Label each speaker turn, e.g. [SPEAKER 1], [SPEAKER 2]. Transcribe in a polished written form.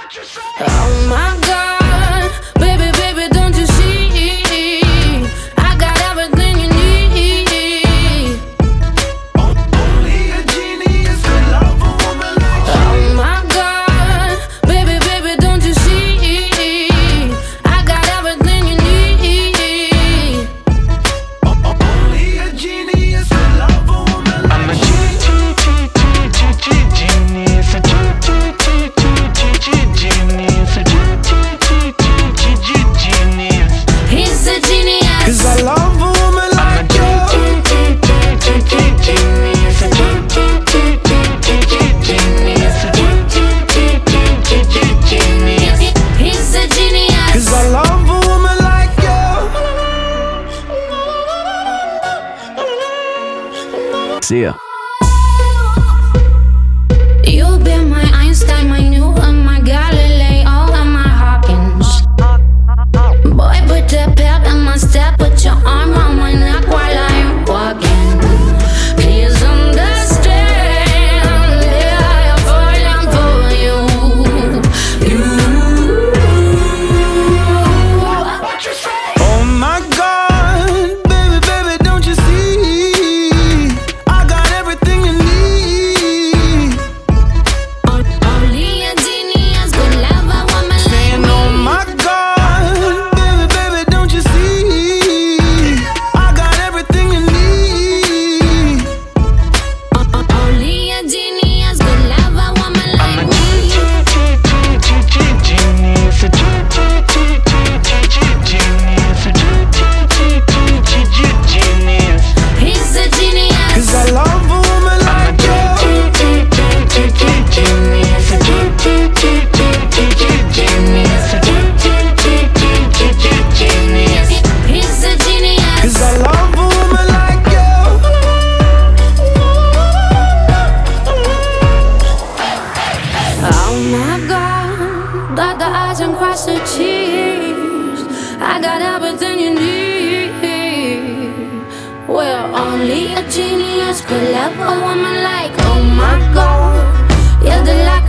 [SPEAKER 1] Oh my God, baby, baby, don't you see? I got everything you need.
[SPEAKER 2] Only a genius could love a woman like you.
[SPEAKER 1] Oh my God, baby, baby, don't you see? I got everything you need.
[SPEAKER 2] Only a genius could love a woman like you.
[SPEAKER 3] I'm a genius, a genius, a genius.
[SPEAKER 1] He's a genius.
[SPEAKER 2] 'Cause I love a woman
[SPEAKER 3] I'm a
[SPEAKER 2] like you.
[SPEAKER 3] genius, a genius.
[SPEAKER 1] He's a genius.
[SPEAKER 2] 'Cause I love a woman like you.
[SPEAKER 4] See ya.
[SPEAKER 1] You've been my Einstein, my Newton, my Galileo, and my Hawkins. Boy, put the pep in my step, put your arm around my neck while I'm walking. Please understand, yeah, I'm falling for you.
[SPEAKER 2] Oh my God, baby, baby, don't you see? I got everything you need.
[SPEAKER 1] Only a genius could love a woman like
[SPEAKER 2] Saying,
[SPEAKER 1] me.
[SPEAKER 2] oh my God, baby, baby, don't you see? I got everything you need.
[SPEAKER 1] Only a genius could love a woman
[SPEAKER 3] I'm a
[SPEAKER 1] like me.
[SPEAKER 3] genius, a genius.
[SPEAKER 1] He's a genius.
[SPEAKER 2] 'Cause I love a woman like you.
[SPEAKER 3] Genius, a genius.
[SPEAKER 1] He's a genius.
[SPEAKER 2] 'Cause I love a woman like you.
[SPEAKER 1] Oh my God, dot the I's and cross the T's. I got everything you need. Well, only a genius could love a woman like, oh my God. You're the light